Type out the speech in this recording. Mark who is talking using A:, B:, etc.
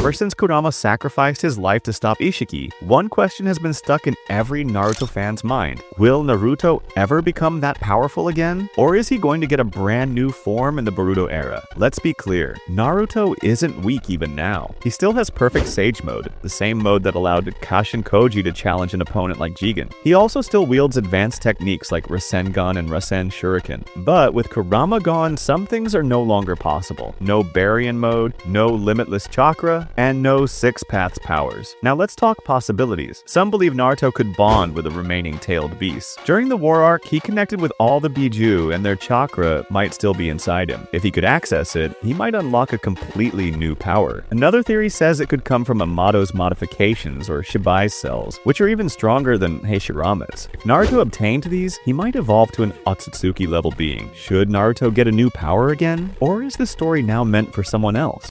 A: Ever since Kurama sacrificed his life to stop Ishiki, one question has been stuck in every Naruto fan's mind. Will Naruto ever become that powerful again? Or is he going to get a brand new form in the Boruto era? Let's be clear, Naruto isn't weak even now. He still has perfect Sage mode, the same mode that allowed Kashin Koji to challenge an opponent like Jigen. He also still wields advanced techniques like Rasengan and Rasen Shuriken. But with Kurama gone, some things are no longer possible. No Baryon mode, no limitless chakra, and no Six Paths powers. Now let's talk possibilities. Some believe Naruto could bond with the remaining tailed beasts. During the war arc, he connected with all the Biju and their chakra might still be inside him. If he could access it, he might unlock a completely new power. Another theory says it could come from Amato's modifications or Shibai's cells, which are even stronger than Hashirama's. If Naruto obtained these, he might evolve to an Otsutsuki level being. Should Naruto get a new power again? Or is the story now meant for someone else?